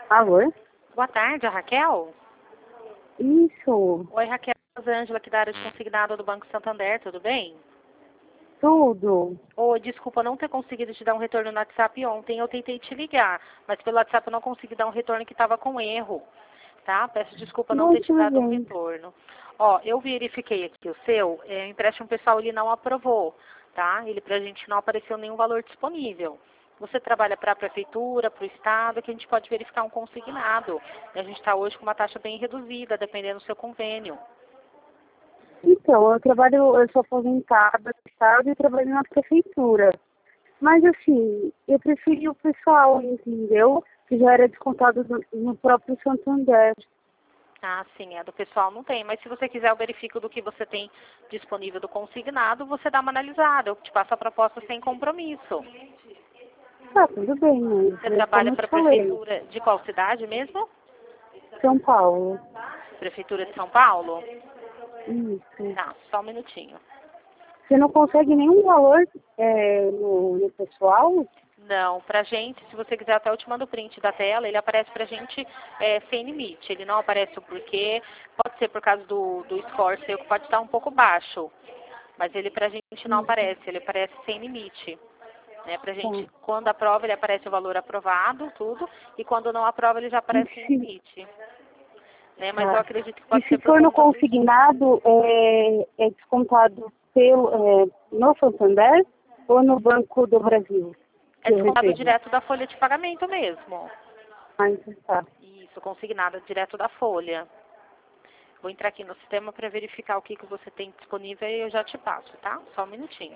Alô? Boa tarde, a Raquel? Isso, Oi, Raquel, Rosângela, aqui da área de consignado do Banco Santander, tudo bem? tudo. Oi, desculpa não ter conseguido te dar um retorno no WhatsApp ontem, eu tentei te ligar, mas pelo WhatsApp eu não consegui dar um retorno que estava com erro, tá? Peço desculpa não Não, ter te tudo dado um bem. retorno. Ó, eu verifiquei aqui o seu, o empréstimo pessoal ele não aprovou, tá? Ele pra gente não apareceu nenhum valor disponível. Você trabalha para a prefeitura, para o estado, que a gente pode verificar um consignado. E a gente está hoje com uma taxa bem reduzida, dependendo do seu convênio. Então, eu sou aposentada do estado e trabalho na prefeitura. Mas assim, eu preferi o pessoal, entendeu? Que já era descontado no próprio Santander. Ah, sim, do pessoal não tem. Mas se você quiser, eu verifico do que você tem disponível do consignado, você dá uma analisada. Eu te passo a proposta sem compromisso. Tá, tudo bem, mas Você é trabalha como eu para te a falei, prefeitura de qual cidade mesmo? São Paulo. Prefeitura de São Paulo? Isso. Tá, só um minutinho. Você não consegue nenhum valor no pessoal? Não, pra gente, se você quiser até eu te mando o print da tela, ele aparece pra gente sem limite. Ele não aparece o porquê, pode ser por causa do score seu, que pode estar um pouco baixo. Mas ele pra gente não aparece, ele aparece sem limite. Né? Pra Tá. gente, quando aprova, ele aparece o valor aprovado, tudo, e quando não aprova, ele já E aparece sem se, limite. Né? Mas eu tá. acredito que E pode se ser por for no conta do. consignado, é descontado no Santander ou no Banco do Brasil É que eu descontado recebo? direto da folha de pagamento mesmo. Ah, então tá. Isso, consignado direto da folha. Vou entrar aqui no sistema para verificar o que você tem disponível e eu já te passo, tá? Só um minutinho.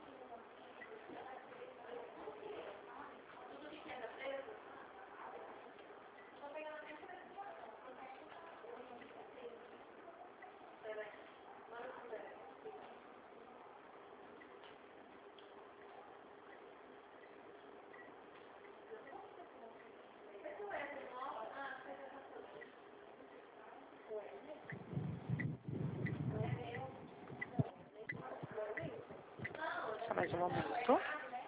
Só mais um momento.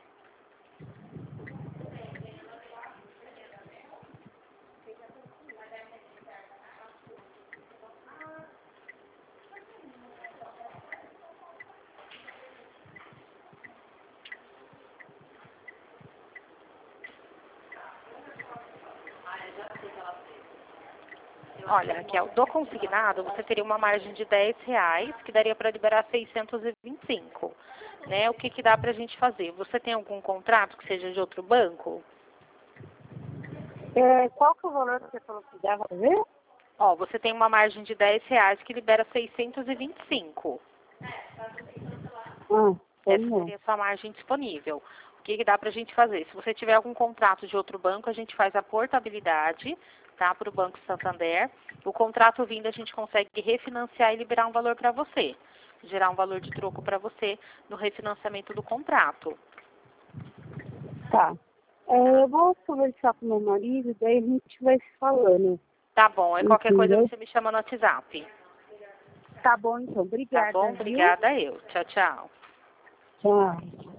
Olha, Raquel, do consignado você teria uma margem de R$ 10, que daria para liberar 625. Né? O que dá para a gente fazer? Você tem algum contrato que seja de outro banco? Qual que é o valor que você falou que dava pra ver? Ó, você tem uma margem de R$ 10 que libera 625. Ah, Essa tem não. seria a sua margem disponível. O que dá para a gente fazer? Se você tiver algum contrato de outro banco, a gente faz a portabilidade, tá, para o Banco Santander. O contrato vindo, a gente consegue refinanciar e liberar um valor para você. Gerar um valor de troco para você no refinanciamento do contrato. Tá. Eu vou conversar com meu marido, daí a gente vai se falando. Tá bom, aí qualquer coisa Entendeu? você me chama no WhatsApp. Tá bom, então. Tá Obrigada, bom? viu? Obrigada eu. Tchau, tchau. Tchau.